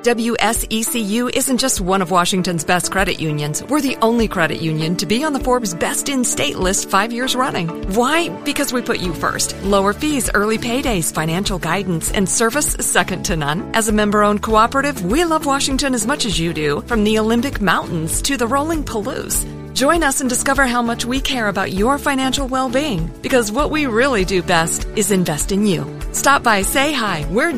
WSECU isn't just one of Washington's best credit unions. We're the only credit union to be on the Forbes Best in State list 5 years running. Why? Because we put you first. Lower fees, early paydays, financial guidance, and service second to none. As a member-owned cooperative, we love Washington as much as you do, from the Olympic Mountains to the rolling Palouse. Join us and discover how much we care about your financial well-being, because what we really do best is invest in you. Stop by, say hi. We're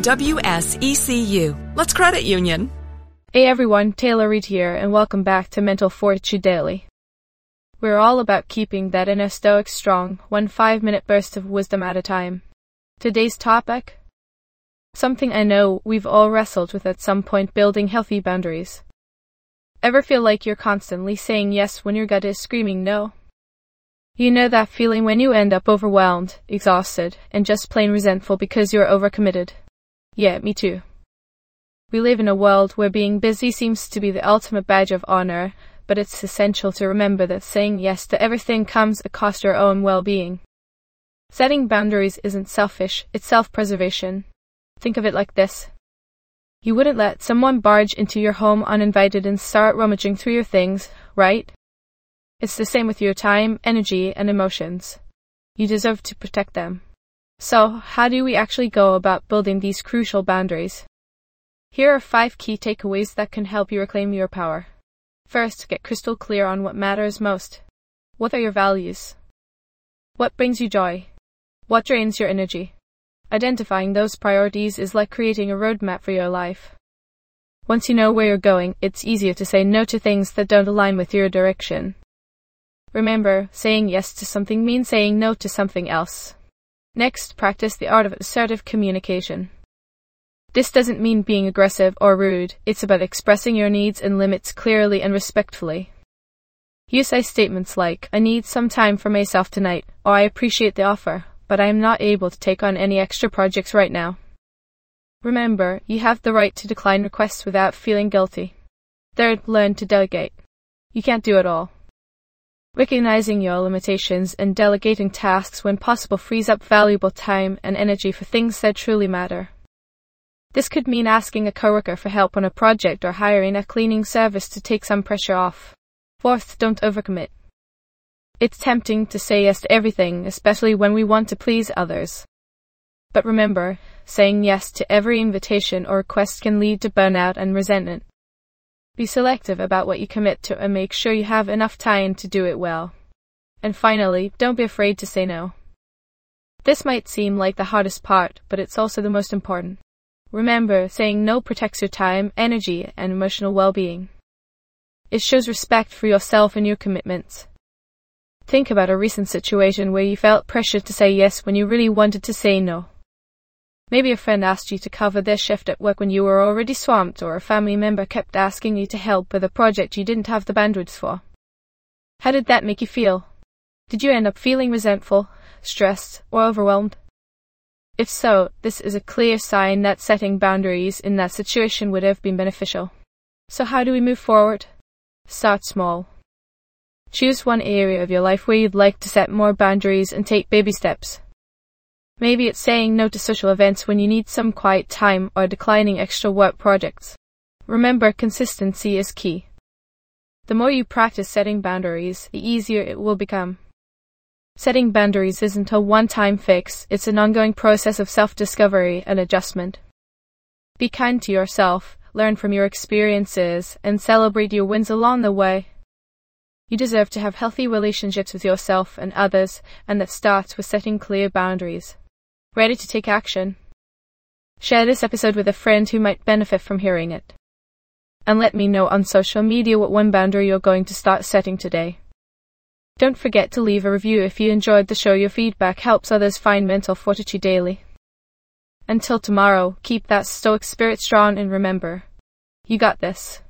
WSECU. Let's credit union. Hey everyone, Taylor Reid here, and welcome back to Mental Fortitude Daily. We're all about keeping that inner stoic strong, 1 5-minute burst of wisdom at a time. Today's topic? Something I know we've all wrestled with at some point: building healthy boundaries. Ever feel like you're constantly saying yes when your gut is screaming no? You know that feeling when you end up overwhelmed, exhausted, and just plain resentful because you're overcommitted? Yeah, me too. We live in a world where being busy seems to be the ultimate badge of honor, but it's essential to remember that saying yes to everything comes at cost your own well-being. Setting boundaries isn't selfish, it's self-preservation. Think of it like this. You wouldn't let someone barge into your home uninvited and start rummaging through your things, right? It's the same with your time, energy, and emotions. You deserve to protect them. So, how do we actually go about building these crucial boundaries? Here are 5 key takeaways that can help you reclaim your power. First, get crystal clear on what matters most. What are your values? What brings you joy? What drains your energy? Identifying those priorities is like creating a roadmap for your life. Once you know where you're going, it's easier to say no to things that don't align with your direction. Remember, saying yes to something means saying no to something else. Next, practice the art of assertive communication. This doesn't mean being aggressive or rude, it's about expressing your needs and limits clearly and respectfully. You say statements like, "I need some time for myself tonight," or "I appreciate the offer, but I am not able to take on any extra projects right now." Remember, you have the right to decline requests without feeling guilty. Third, learn to delegate. You can't do it all. Recognizing your limitations and delegating tasks when possible frees up valuable time and energy for things that truly matter. This could mean asking a coworker for help on a project or hiring a cleaning service to take some pressure off. Fourth, don't overcommit. It's tempting to say yes to everything, especially when we want to please others. But remember, saying yes to every invitation or request can lead to burnout and resentment. Be selective about what you commit to and make sure you have enough time to do it well. And finally, don't be afraid to say no. This might seem like the hardest part, but it's also the most important. Remember, saying no protects your time, energy, and emotional well-being. It shows respect for yourself and your commitments. Think about a recent situation where you felt pressured to say yes when you really wanted to say no. Maybe a friend asked you to cover their shift at work when you were already swamped, or a family member kept asking you to help with a project you didn't have the bandwidth for. How did that make you feel? Did you end up feeling resentful, stressed, or overwhelmed? If so, this is a clear sign that setting boundaries in that situation would have been beneficial. So how do we move forward? Start small. Choose one area of your life where you'd like to set more boundaries and take baby steps. Maybe it's saying no to social events when you need some quiet time, or declining extra work projects. Remember, consistency is key. The more you practice setting boundaries, the easier it will become. Setting boundaries isn't a one-time fix, it's an ongoing process of self-discovery and adjustment. Be kind to yourself, learn from your experiences, and celebrate your wins along the way. You deserve to have healthy relationships with yourself and others, and that starts with setting clear boundaries. Ready to take action? Share this episode with a friend who might benefit from hearing it. And let me know on social media what one boundary you're going to start setting today. Don't forget to leave a review if you enjoyed the show. Your feedback helps others find Mental Fortitude Daily. Until tomorrow, keep that stoic spirit strong and remember, you got this.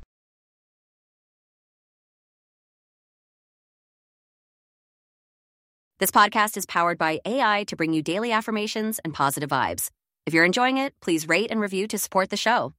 This podcast is powered by AI to bring you daily affirmations and positive vibes. If you're enjoying it, please rate and review to support the show.